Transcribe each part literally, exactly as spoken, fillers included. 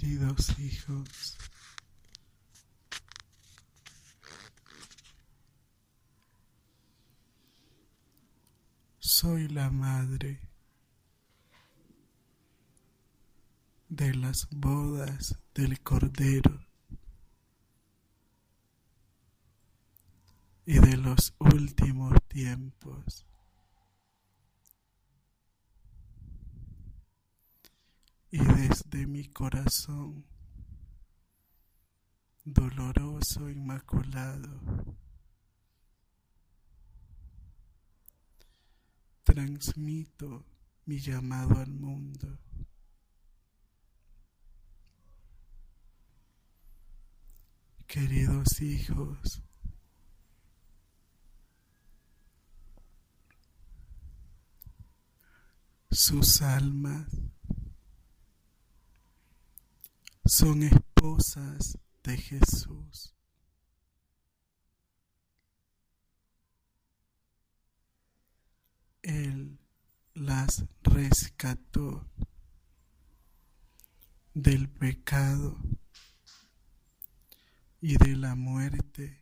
Queridos hijos, soy la madre de las bodas del Cordero y de los últimos tiempos. Y desde mi corazón doloroso, inmaculado, transmito mi llamado al mundo. Queridos hijos, sus almas son esposas de Jesús. Él las rescató del pecado y de la muerte,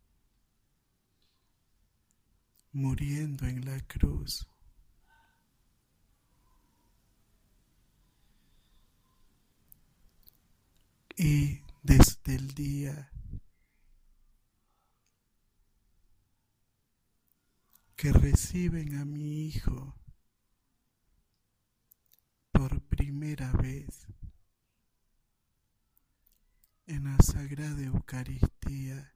muriendo en la cruz. Y desde el día que reciben a mi Hijo por primera vez en la Sagrada Eucaristía,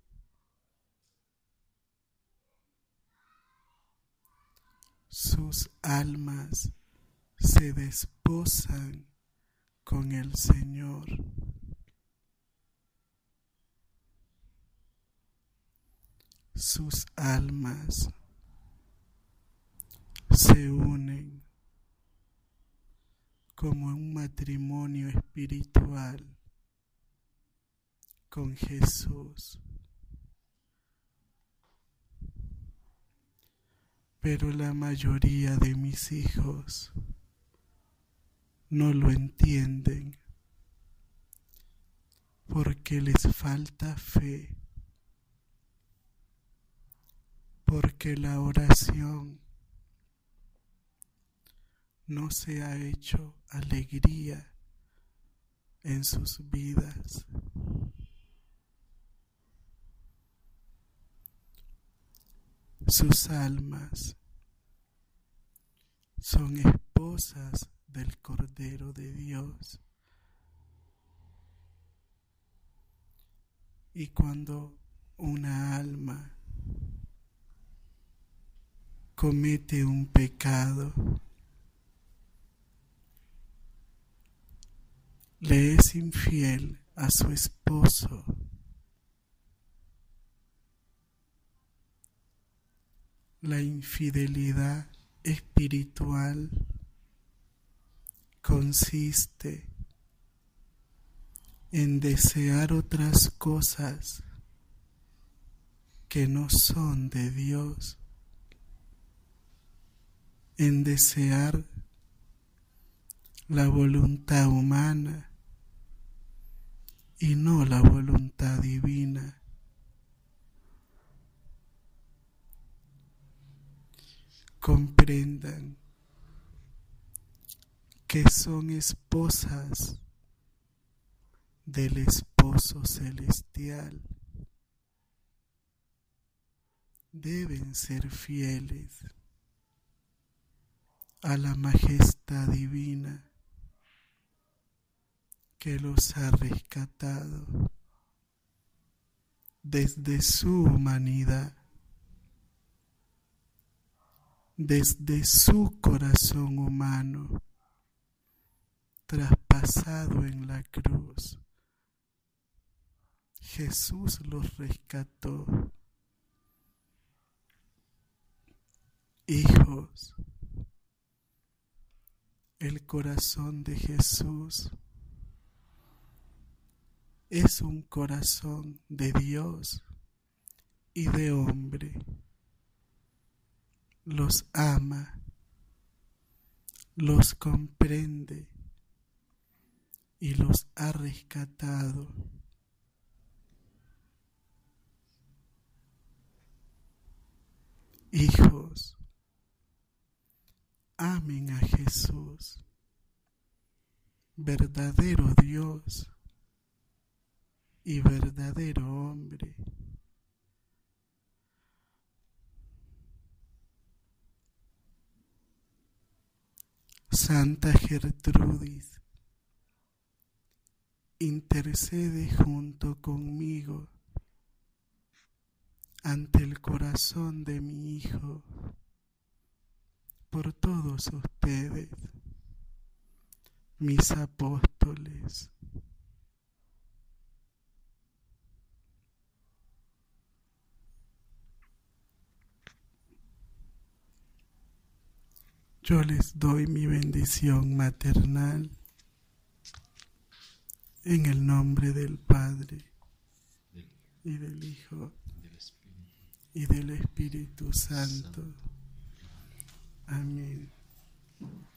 sus almas se desposan con el Señor. Sus almas se unen como un matrimonio espiritual con Jesús. Pero la mayoría de mis hijos no lo entienden porque les falta fe, porque la oración no se ha hecho alegría en sus vidas. Sus almas son esposas del Cordero de Dios. Y cuando una alma comete un pecado, le es infiel a su esposo, la infidelidad espiritual consiste en desear otras cosas que no son de Dios, en desear la voluntad humana y no la voluntad divina. Comprendan que son esposas del esposo celestial. Deben ser fieles a la majestad divina que los ha rescatado desde su humanidad, desde su corazón humano, traspasado en la cruz. Jesús los rescató. Hijos, el corazón de Jesús es un corazón de Dios y de hombre. Los ama, los comprende y los ha rescatado. Hijos, amen a Jesús, verdadero Dios y verdadero hombre. Santa Gertrudis, intercede junto conmigo ante el corazón de mi Hijo por todos ustedes, mis apóstoles. Yo les doy mi bendición maternal en el nombre del Padre y del Hijo y del Espíritu Santo. Amén.